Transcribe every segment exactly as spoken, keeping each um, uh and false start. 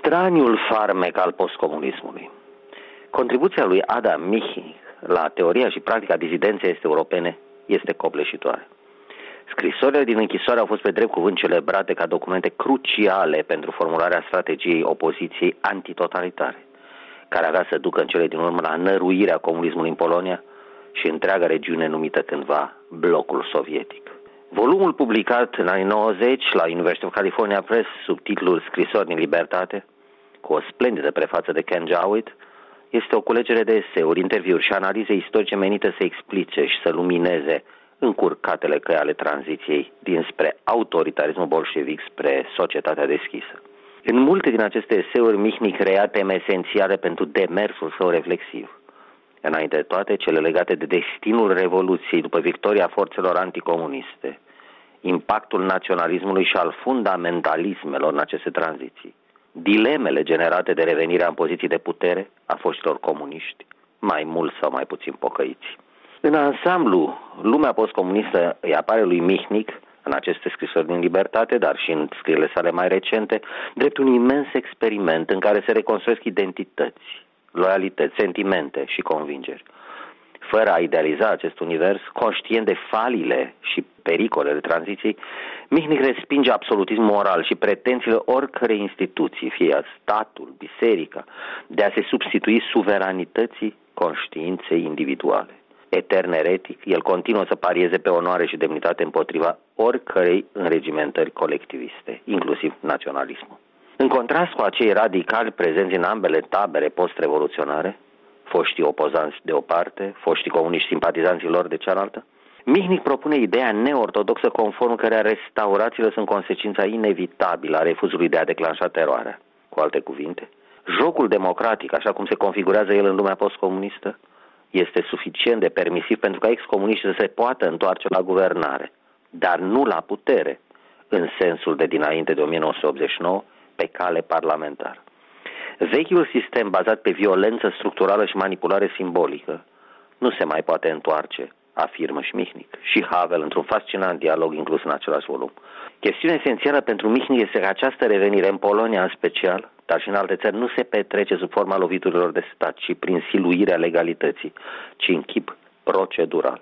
Straniul farmec al postcomunismului. Contribuția lui Adam Michnik la teoria și practica dizidenței este europene este copleșitoare. Scrisorile din închisoare au fost pe drept cuvânt celebrate ca documente cruciale pentru formularea strategiei opoziției antitotalitare, care avea să ducă în cele din urmă la năruirea comunismului în Polonia și întreaga regiune numită cândva blocul sovietic. Volumul publicat în anii nouăzeci la University of California Press sub titlul Scrisori din libertate, cu o splendidă prefață de Ken Jowett, este o culegere de eseuri, interviuri și analize istorice menite să explice și să lumineze încurcatele căi ale tranziției dinspre autoritarismul bolșevic spre societatea deschisă. În multe din aceste eseuri, Michnik reia teme esențiale pentru demersul său reflexiv. Înainte de toate, cele legate de destinul Revoluției după victoria forțelor anticomuniste, impactul naționalismului și al fundamentalismelor în aceste tranziții, dilemele generate de revenirea în poziții de putere a foștilor comuniști, mai mult sau mai puțin pocăiți. În ansamblu, lumea postcomunistă îi apare lui Michnik, în aceste scrisori din libertate, dar și în scrierile sale mai recente, drept un imens experiment în care se reconstruiesc identități, loialități, sentimente și convingeri. Fără a idealiza acest univers, conștient de falile și pericolele tranziției, Michnik respinge absolutismul moral și pretențiile oricărei instituții, fie statul, biserica, de a se substitui suveranității conștiinței individuale. Etern eretic, el continuă să parieze pe onoare și demnitate împotriva oricărei înregimentări colectiviste, inclusiv naționalismul. În contrast cu acei radicali prezenți în ambele tabere post-revoluționare, foștii opozanți de o parte, foștii comuniști simpatizanții lor de cealaltă, Michnik propune ideea neortodoxă conform cărea restaurațiile sunt consecința inevitabilă a refuzului de a declanșa teroarea. Cu alte cuvinte, jocul democratic, așa cum se configurează el în lumea postcomunistă, este suficient de permisiv pentru ca excomuniștii să se poată întoarce la guvernare, dar nu la putere, în sensul de dinainte de o mie nouă sute optzeci și nouă, pe cale parlamentară. Vechiul sistem bazat pe violență structurală și manipulare simbolică nu se mai poate întoarce, afirmă și Michnik și Havel într-un fascinant dialog inclus în același volum. Chestiunea esențială pentru Michnik este că această revenire în Polonia în special, dar și în alte țări, nu se petrece sub forma loviturilor de stat, ci prin siluirea legalității, ci în chip procedural.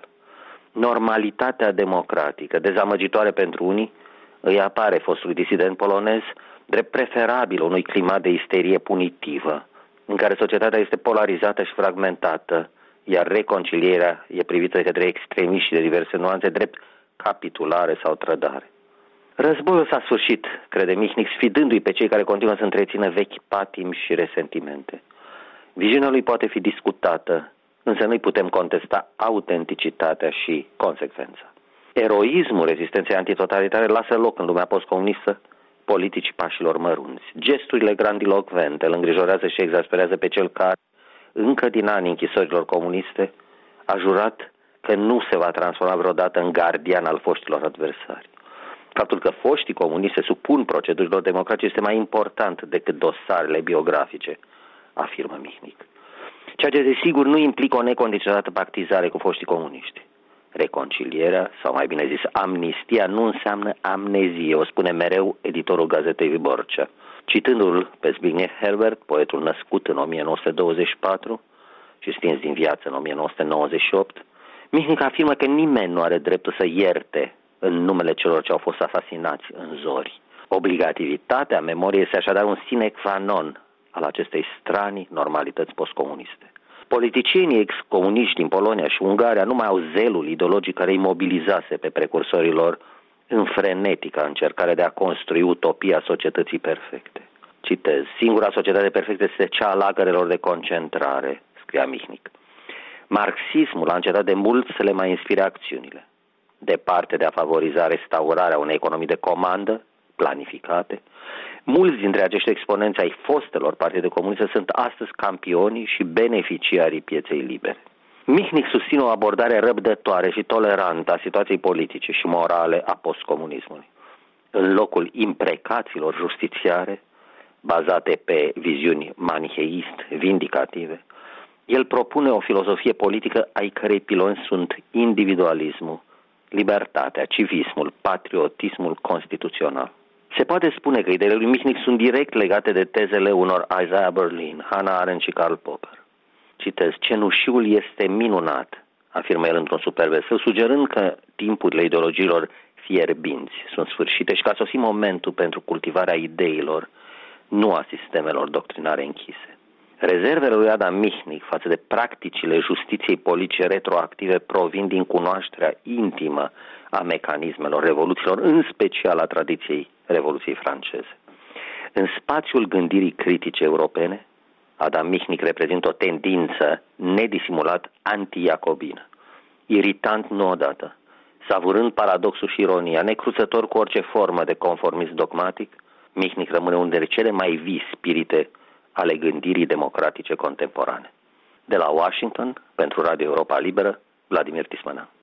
Normalitatea democratică, dezamăgitoare pentru unii, îi apare fostului disident polonez drept preferabil unui climat de isterie punitivă, în care societatea este polarizată și fragmentată, iar reconcilierea e privită de către extremiști de diverse nuanțe drept capitulare sau trădare. Războiul s-a sfârșit, crede Michnik, sfidându-i pe cei care continuă să întrețină vechi patimi și resentimente. Viziunea lui poate fi discutată, însă nu-i putem contesta autenticitatea și consecvența. Eroismul rezistenței antitotalitare lasă loc în lumea postcomunistă politicii pașilor mărunți. Gesturile grandilocvente îl îngrijorează și exasperează pe cel care, încă din anii închisorilor comuniste, a jurat că nu se va transforma vreodată în gardian al foștilor adversari. Faptul că foștii comuniști se supun procedurilor democratice este mai important decât dosarele biografice, afirmă Michnik. Ceea ce desigur nu implică o necondiționată pactizare cu foștii comuniști. Reconcilierea, sau mai bine zis amnistia, nu înseamnă amnezie, o spune mereu editorul gazetei Wyborcza. Citându-l pe Zbigniew Herbert, poetul născut în o mie nouă sute douăzeci și patru și stins din viață în o mie nouă sute nouăzeci și opt, Michnik afirmă că nimeni nu are dreptul să ierte în numele celor ce au fost asasinați în zori. Obligativitatea memoriei este așadar un sine qua non al acestei stranii normalități postcomuniste. Politicienii excomuniști din Polonia și Ungaria nu mai au zelul ideologic care îi mobilizase pe precursorii lor în frenetica încercare de a construi utopia societății perfecte. Citez, singura societate perfectă este cea a lagărelor de concentrare, scria Michnik. Marxismul a încetat de mult să le mai inspire acțiunile. Departe de a favoriza restaurarea unei economii de comandă, planificate, mulți dintre acești exponenți ai fostelor partide comuniste sunt astăzi campionii și beneficiarii pieței libere. Michnik susține o abordare răbdătoare și tolerantă a situației politice și morale a postcomunismului. În locul imprecațiilor justițiare, bazate pe viziuni maniheist-vindicative, el propune o filozofie politică ai cărei piloni sunt individualismul, libertatea, civismul, patriotismul constituțional. Se poate spune că ideile lui Michnic sunt direct legate de tezele unor Isaiah Berlin, Hannah Arendt și Karl Popper. Citez: cenușiul este minunat, afirmă el într-un superb eseu, sugerând că timpurile ideologiilor fierbinți sunt sfârșite și că a sosit momentul pentru cultivarea ideilor, nu a sistemelor doctrinare închise. Rezervele lui Adam Michnic față de practicile justiției politice retroactive provin din cunoașterea intimă a mecanismelor revoluțiilor, în special a tradiției Revoluției franceze. În spațiul gândirii critice europene, Adam Michnic reprezintă o tendință nedisimulat anti-iacobină, iritant nu odată, savurând paradoxul și ironia, necruțător cu orice formă de conformism dogmatic. Michnic rămâne unul dintre cele mai vii spirite ale gândirii democratice contemporane. De la Washington, pentru Radio Europa Liberă, Vladimir Tismana.